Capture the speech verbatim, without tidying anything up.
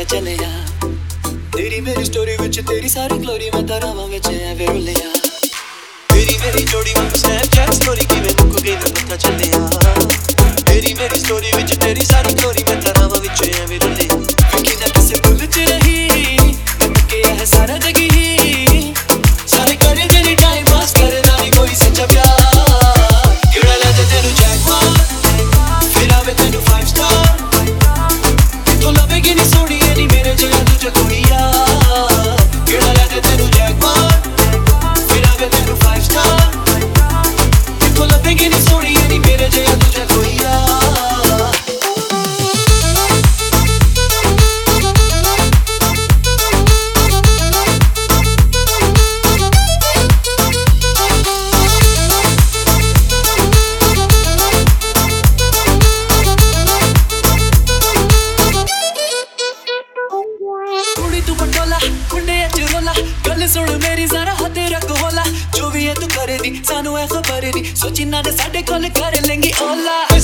ਚੱਲਿਆ तेरी मेरी स्टोरी विच तेरी सारी ग्लोरी मैं तां रावां विच ऐवें रुलिया तेरी मेरी जोड़ी में स्नैपचैट स्टोरी किवें मुक गई मैं पता चलिया तेरी मेरी स्टोरी विच तेरी सारी ग्लोरी मैं तां रावां विच ऐवें रुलिया विकी ना किसे भुल च रही के है सारा जगी ही सारे करे जेनी टाइम पास करदा नहीं कोई सच्चा प्यार किड़ा ला दे तेनू जैकपॉट फिर आवे तेनू फाइव स्टार तो लवेगी नहीं सोनी नहीं मेरे जगह तुझे कोई सुन मेरी जरा हाथे रख होला जो भी है तू करे दी सानू है खबर दी सोची ना दे साडे कोल कर लेंगी ओला